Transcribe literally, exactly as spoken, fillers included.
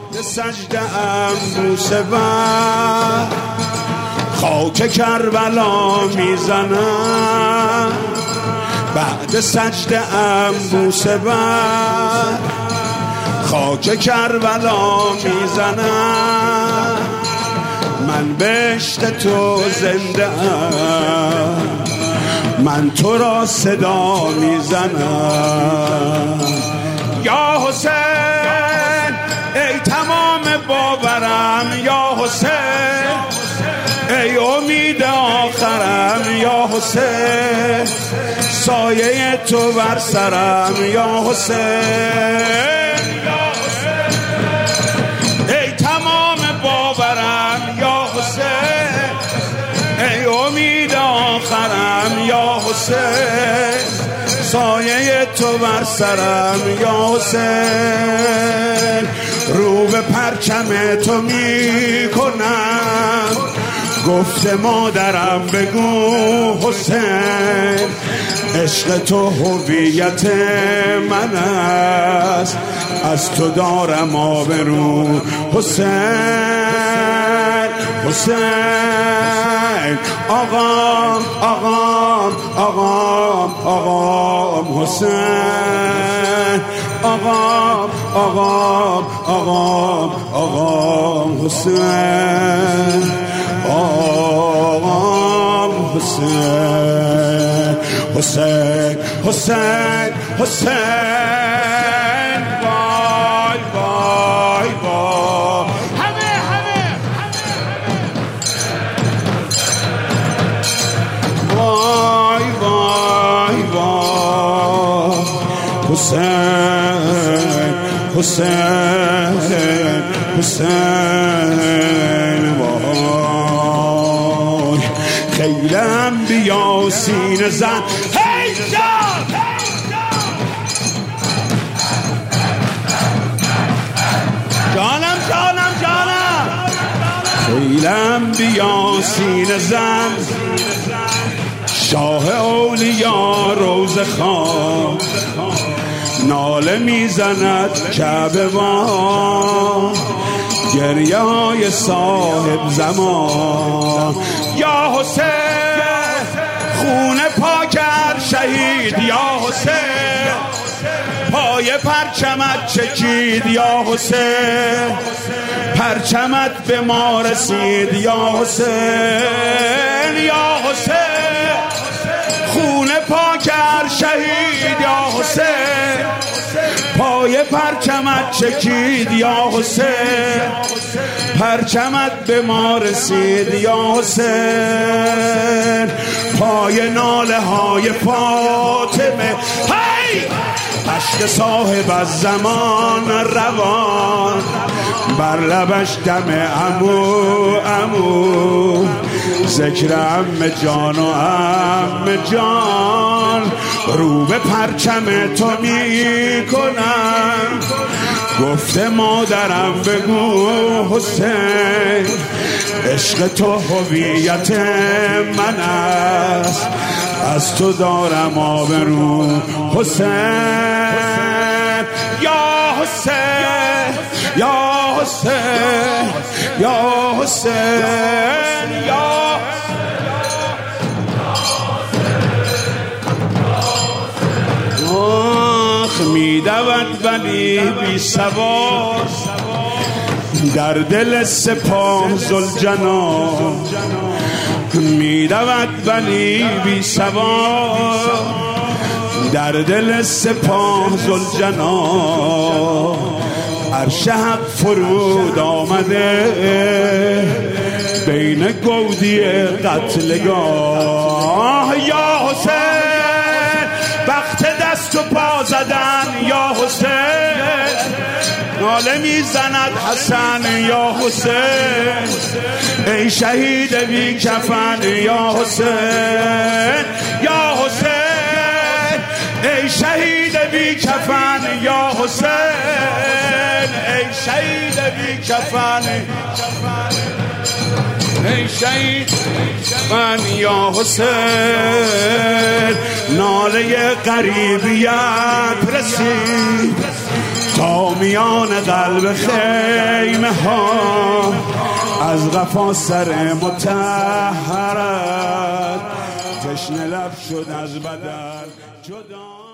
سجده ام بوسه بر خاک کربلا میزنم، بعد سجده ام بوسه بر خاک کربلا میزنم. من بهشت تو زنده ام، من تو را صدا میزنم. یا حسین ای تمام باورم، یا حسین ای امید آخرم، یا حسین سایه تو بر سرم، یا حسین ای تمام باورم، یا حسین ای امید آخرم، یا حسین سایه تو بر سرم، یا حسین رو به پرچم تو می کنم، گفت مادرم بگو حسین عشق تو هویت من است، از تو دارم آبرو حسین. حسین آقام آقام آقام آقام حسین آقام آقام آقام آقام حسین آقام حسین حسین حسین حسین وای وای وای همه همه وای وای وای حسین حسین حسین وای خیل انبیا سینه زن هی جان جانم جانم جانم خیل انبیا سینه زن شاه اولیا روز خواب ناله میزند کعبه ما گریه های صاحب زمان. یا حسین خون پاک هر شهید، یا حسین پای پرچمت چکید، یا حسین پرچمت به ما رسید، یا حسین یا حسین خون پاک هر شهید، یا حسین پای پرچمت چکید، یا حسین پرچمت به ما رسید، یا حسین پای ناله های فاطمه هی عشق صاحب از زمان روان بر لبش دم عمو عمو ذکر عم جان و عم جان رو به پرچم تو می کنم گفته مادرم بگو حسین عشق تو هویت من است از تو دارم آبرو حسین یا حسین یا حسین یا حسین یا آخ میدود ولی بی سوار در دل سپاه ذوالجلال میدود ولی بی سوار در دل سپاه ذوالجلال عرش حق فرود آمده بین گودی قتلگاه یا حسین وقت دست و پا زدن یا حسین ناله میزند حسن یا حسین ای شهید بی کفن یا حسین یا حسین ای شهید بی کفن یا حسین ای شهید بی کفن ای شهید من یا حسین ناله قریبیت رسید تا میان قلب خیمه ها از قفا سر مطهرت تشنه لب شد از بدن جدا.